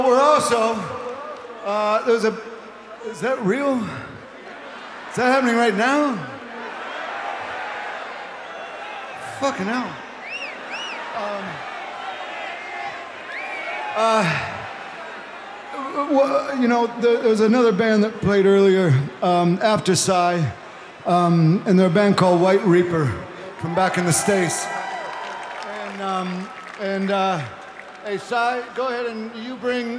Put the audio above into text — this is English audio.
We're also, is that real? Is that happening right now? Fucking hell. There was another band that played earlier, after Psy, and they're a band called White Reaper from back in the States. Hey, Psy, go ahead and you bring